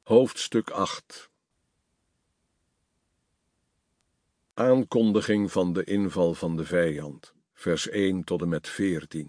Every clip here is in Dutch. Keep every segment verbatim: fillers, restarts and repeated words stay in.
Hoofdstuk acht. Aankondiging van de inval van de vijand, vers één tot en met veertien.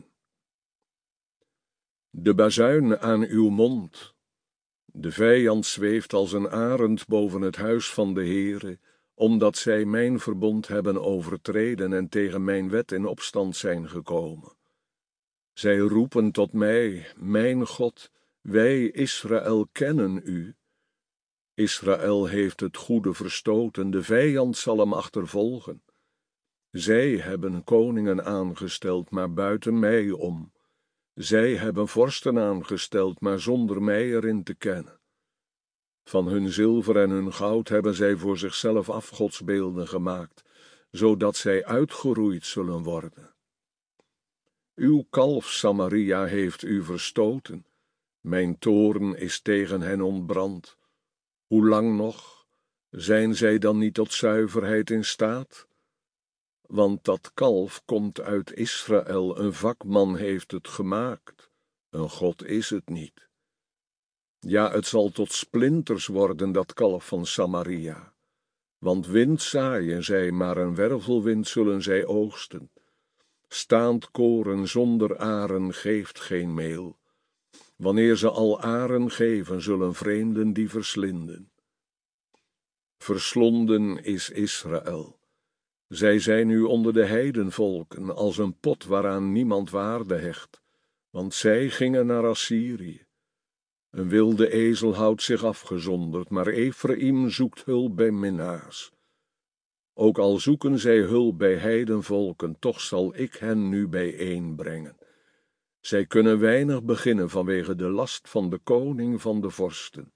De bazuin aan uw mond. De vijand zweeft als een arend boven het huis van de Heere, omdat zij mijn verbond hebben overtreden en tegen mijn wet in opstand zijn gekomen. Zij roepen tot mij, mijn God, wij Israël kennen u. Israël heeft het goede verstoten, de vijand zal hem achtervolgen. Zij hebben koningen aangesteld, maar buiten mij om. Zij hebben vorsten aangesteld, maar zonder mij erin te kennen. Van hun zilver en hun goud hebben zij voor zichzelf afgodsbeelden gemaakt, zodat zij uitgeroeid zullen worden. Uw kalf Samaria heeft u verstoten, mijn toorn is tegen hen ontbrand. Hoe lang nog? Zijn zij dan niet tot zuiverheid in staat? Want dat kalf komt uit Israël, een vakman heeft het gemaakt, een God is het niet. Ja, het zal tot splinters worden, dat kalf van Samaria. Want wind zaaien zij, maar een wervelwind zullen zij oogsten. Staand koren zonder aren geeft geen meel. Wanneer ze al aren geven, zullen vreemden die verslinden. Verslonden is Israël. Zij zijn nu onder de heidenvolken, als een pot waaraan niemand waarde hecht, want zij gingen naar Assyrië. Een wilde ezel houdt zich afgezonderd, maar Efraïm zoekt hulp bij minnaars. Ook al zoeken zij hulp bij heidenvolken, toch zal ik hen nu bijeenbrengen. Zij kunnen weinig beginnen vanwege de last van de koning van de vorsten.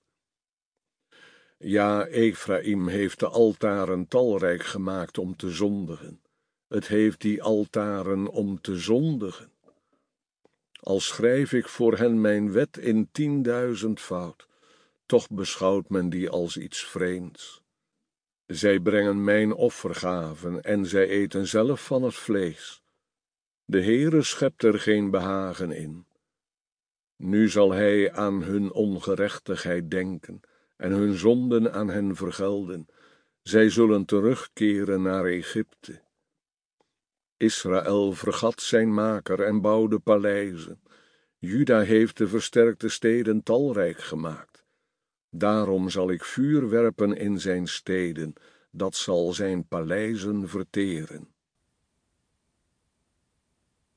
Ja, Efraïm heeft de altaren talrijk gemaakt om te zondigen. Het heeft die altaren om te zondigen. Al schrijf ik voor hen mijn wet in tienduizendvoud, toch beschouwt men die als iets vreemds. Zij brengen mijn offergaven en zij eten zelf van het vlees. De Heere schept er geen behagen in. Nu zal hij aan hun ongerechtigheid denken en hun zonden aan hen vergelden. Zij zullen terugkeren naar Egypte. Israël vergat zijn maker en bouwde paleizen. Juda heeft de versterkte steden talrijk gemaakt. Daarom zal ik vuur werpen in zijn steden, dat zal zijn paleizen verteren.